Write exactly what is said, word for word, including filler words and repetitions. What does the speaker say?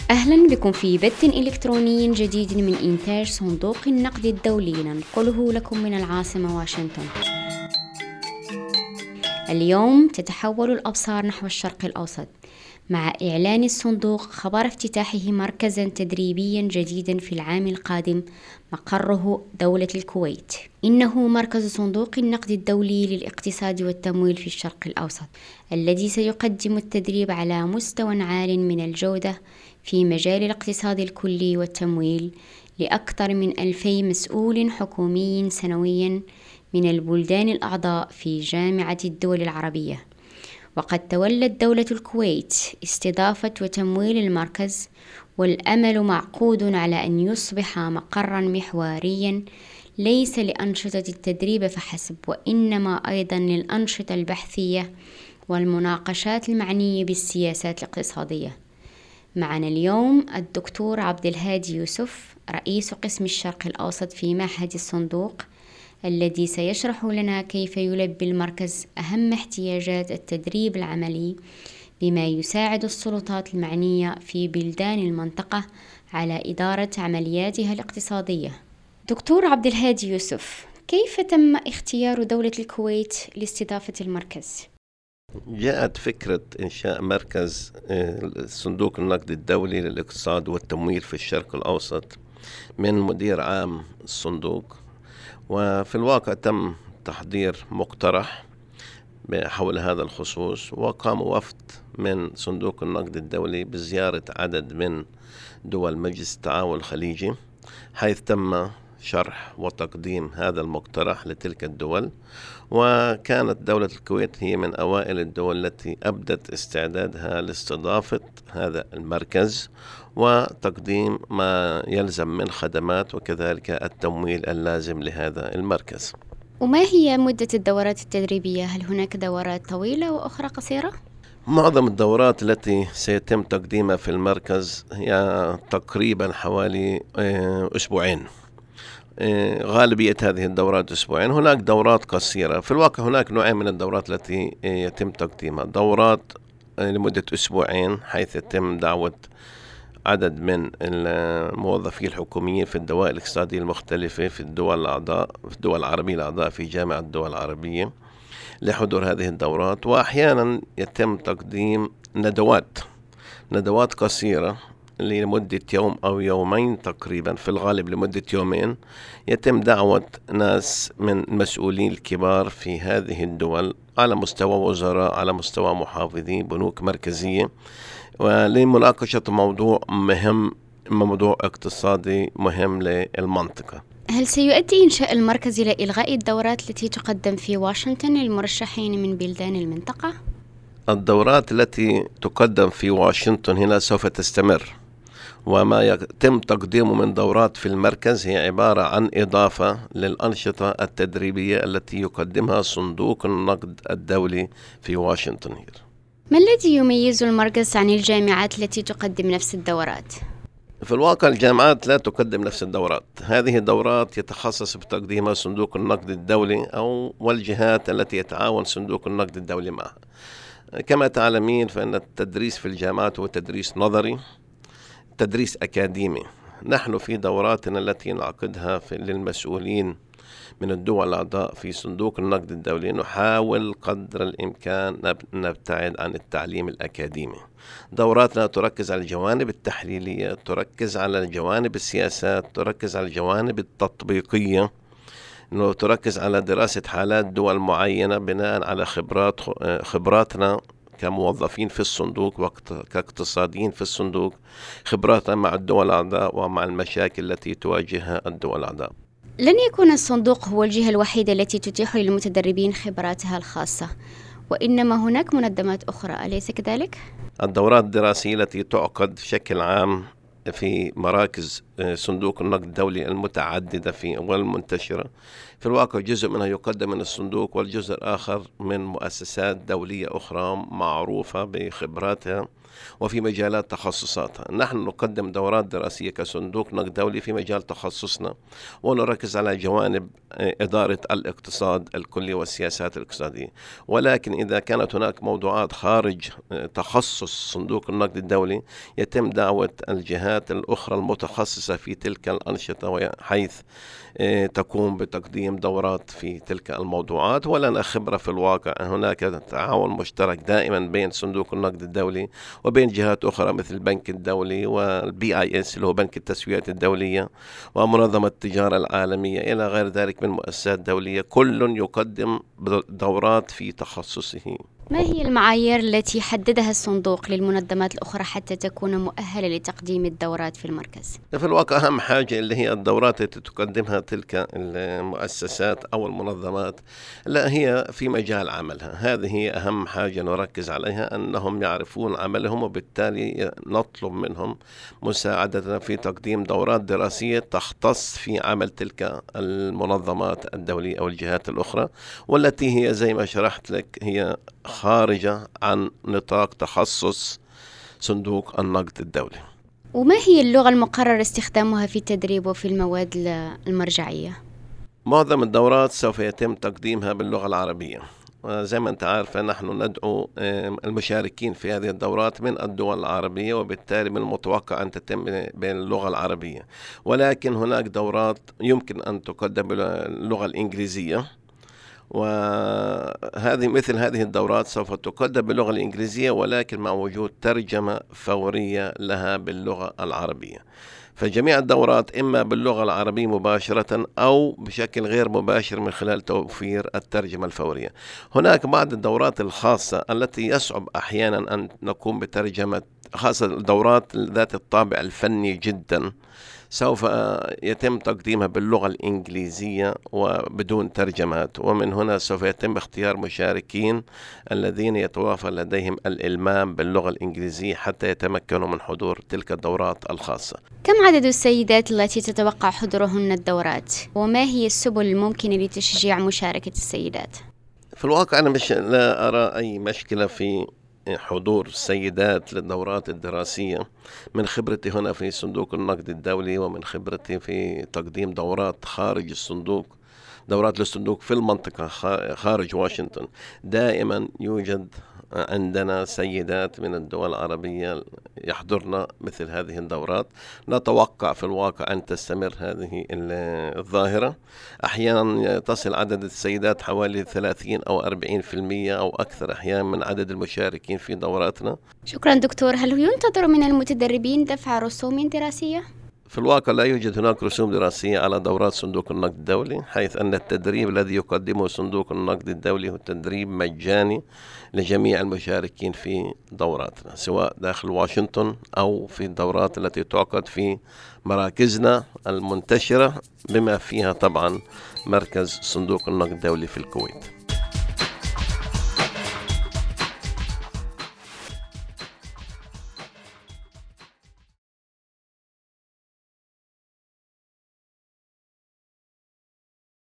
أهلا بكم في بث إلكتروني جديد من إنتاج صندوق النقد الدولي ننقله لكم من العاصمة واشنطن. اليوم تتحول الأبصار نحو الشرق الأوسط مع إعلان الصندوق خبر افتتاحه مركزا تدريبيا جديدا في العام القادم مقره دولة الكويت. إنه مركز صندوق النقد الدولي للاقتصاد والتمويل في الشرق الأوسط، الذي سيقدم التدريب على مستوى عال من الجودة في مجال الاقتصاد الكلي والتمويل لأكثر من ألفي مسؤول حكومي سنويا من البلدان الأعضاء في جامعة الدول العربية. وقد تولت دولة الكويت استضافة وتمويل المركز، والأمل معقود على أن يصبح مقرا محوريا ليس لأنشطة التدريب فحسب، وإنما أيضا للأنشطة البحثية والمناقشات المعنية بالسياسات الاقتصادية. معنا اليوم الدكتور عبد الهادي يوسف، رئيس قسم الشرق الأوسط في معهد الصندوق، الذي سيشرح لنا كيف يلبي المركز أهم احتياجات التدريب العملي بما يساعد السلطات المعنية في بلدان المنطقة على إدارة عملياتها الاقتصادية. دكتور عبد الهادي يوسف، كيف تم اختيار دولة الكويت لاستضافة المركز؟ جاءت فكرة إنشاء مركز صندوق النقد الدولي للاقتصاد والتمويل في الشرق الأوسط من مدير عام الصندوق، وفي الواقع تم تحضير مقترح حول هذا الخصوص، وقام وفد من صندوق النقد الدولي بزيارة عدد من دول مجلس التعاون الخليجي، حيث تم شرح وتقديم هذا المقترح لتلك الدول. وكانت دولة الكويت هي من أوائل الدول التي أبدت استعدادها لاستضافة هذا المركز وتقديم ما يلزم من خدمات وكذلك التمويل اللازم لهذا المركز. وما هي مدة الدورات التدريبية؟ هل هناك دورات طويلة وأخرى قصيرة؟ معظم الدورات التي سيتم تقديمها في المركز هي تقريبا حوالي أسبوعين. غالبية هذه الدورات أسبوعين. هناك دورات قصيرة. في الواقع هناك نوعين من الدورات التي يتم تقديمها: دورات لمدة أسبوعين حيث يتم دعوة عدد من الموظفين الحكوميين في الدوائر الاقتصادية المختلفة في الدول الأعضاء في الدول العربية الأعضاء في جامعة الدول العربية لحضور هذه الدورات. وأحيانا يتم تقديم ندوات ندوات قصيرة لمدة يوم أو يومين تقريبا، في الغالب لمدة يومين، يتم دعوة ناس من المسؤولين الكبار في هذه الدول على مستوى وزراء، على مستوى محافظين بنوك مركزية، ولمناقشة موضوع مهم، موضوع اقتصادي مهم للمنطقة. هل سيؤدي إنشاء المركز إلى إلغاء الدورات التي تقدم في واشنطن للمرشحين من بلدان المنطقة؟ الدورات التي تقدم في واشنطن هنا سوف تستمر، وما يتم تقديمه من دورات في المركز هي عبارة عن إضافة للأنشطة التدريبية التي يقدمها صندوق النقد الدولي في واشنطن. ما الذي يميز المركز عن الجامعات التي تقدم نفس الدورات؟ في الواقع الجامعات لا تقدم نفس الدورات. هذه الدورات يتخصص بتقديمها صندوق النقد الدولي أو والجهات التي يتعاون صندوق النقد الدولي معها. كما تعلمين فإن التدريس في الجامعات هو تدريس نظري، تدريس أكاديمي. نحن في دوراتنا التي نعقدها للمسؤولين من الدول الأعضاء في صندوق النقد الدولي نحاول قدر الإمكان نبتعد عن التعليم الأكاديمي. دوراتنا تركز على الجوانب التحليلية، تركز على الجوانب السياسات، تركز على الجوانب التطبيقية، إنه تركز على دراسة حالات دول معينة بناء على خبرات خبراتنا كموظفين في الصندوق وكاقتصاديين في الصندوق، خبراتنا مع الدول الأعضاء ومع المشاكل التي تواجهها الدول الأعضاء. لن يكون الصندوق هو الجهة الوحيدة التي تتيح للمتدربين خبراتها الخاصة، وإنما هناك منظمات أخرى، أليس كذلك؟ الدورات الدراسية التي تعقد بشكل عام في مراكز صندوق النقد الدولي المتعددة في والمنتشرة. في الواقع جزء منها يقدم من الصندوق، والجزء الآخر من مؤسسات دولية أخرى معروفة بخبراتها وفي مجالات تخصصاتها. نحن نقدم دورات دراسية كصندوق نقد دولي في مجال تخصصنا، ونركز على جوانب إدارة الاقتصاد الكلي والسياسات الاقتصادية. ولكن إذا كانت هناك موضوعات خارج تخصص صندوق النقد الدولي يتم دعوة الجهات الأخرى المتخصصة في تلك الأنشطة، حيث تقوم بتقديم دورات في تلك الموضوعات. ولنا خبرة في الواقع، هناك تعاون مشترك دائما بين صندوق النقد الدولي وبين جهات أخرى مثل البنك الدولي والبي آي إس اللي هو بنك التسويات الدولية ومنظمة التجارة العالمية إلى غير ذلك من مؤسسات دولية، كل يقدم دورات في تخصصه. ما هي المعايير التي حددها الصندوق للمنظمات الأخرى حتى تكون مؤهلة لتقديم الدورات في المركز؟ في الواقع أهم حاجة اللي هي الدورات التي تقدمها تلك المؤسسات أو المنظمات، لا هي في مجال عملها. هذه هي أهم حاجة نركز عليها، أنهم يعرفون عملهم، وبالتالي نطلب منهم مساعدتنا في تقديم دورات دراسية تختص في عمل تلك المنظمات الدولية أو الجهات الأخرى، والتي هي زي ما شرحت لك هي خارجة عن نطاق تخصص صندوق النقد الدولي. وما هي اللغة المقرر استخدامها في التدريب وفي المواد المرجعية؟ معظم الدورات سوف يتم تقديمها باللغة العربية، وزي ما أنت عارف نحن ندعو المشاركين في هذه الدورات من الدول العربية، وبالتالي من المتوقع أن تتم باللغة العربية. ولكن هناك دورات يمكن أن تقدم باللغة الإنجليزية، وهذه مثل هذه الدورات سوف تقدم باللغة الإنجليزية ولكن مع وجود ترجمة فورية لها باللغة العربية. فجميع الدورات إما باللغة العربية مباشرة أو بشكل غير مباشر من خلال توفير الترجمة الفورية. هناك بعض الدورات الخاصة التي يصعب أحيانا أن نقوم بترجمة، خاصة الدورات ذات الطابع الفني جدا سوف يتم تقديمها باللغة الإنجليزية وبدون ترجمات، ومن هنا سوف يتم اختيار مشاركين الذين يتوافر لديهم الإلمام باللغة الإنجليزية حتى يتمكنوا من حضور تلك الدورات الخاصة. كم عدد السيدات التي تتوقع حضورهن الدورات؟ وما هي السبل الممكنة لتشجيع مشاركة السيدات؟ في الواقع أنا مش لا أرى أي مشكلة في حضور السيدات للدورات الدراسية، من خبرتي هنا في صندوق النقد الدولي ومن خبرتي في تقديم دورات خارج الصندوق، دورات للصندوق في المنطقة خارج واشنطن، دائما يوجد عندنا سيدات من الدول العربية يحضرن مثل هذه الدورات. نتوقع في الواقع أن تستمر هذه الظاهرة، أحيانا تصل عدد السيدات حوالي ثلاثين أو أربعين في المية أو أكثر أحيانا من عدد المشاركين في دوراتنا. شكرا دكتور. هل ينتظر من المتدربين دفع رسوم دراسية؟ في الواقع لا يوجد هناك رسوم دراسية على دورات صندوق النقد الدولي، حيث أن التدريب الذي يقدمه صندوق النقد الدولي هو تدريب مجاني لجميع المشاركين في دوراتنا، سواء داخل واشنطن أو في الدورات التي تعقد في مراكزنا المنتشرة بما فيها طبعا مركز صندوق النقد الدولي في الكويت.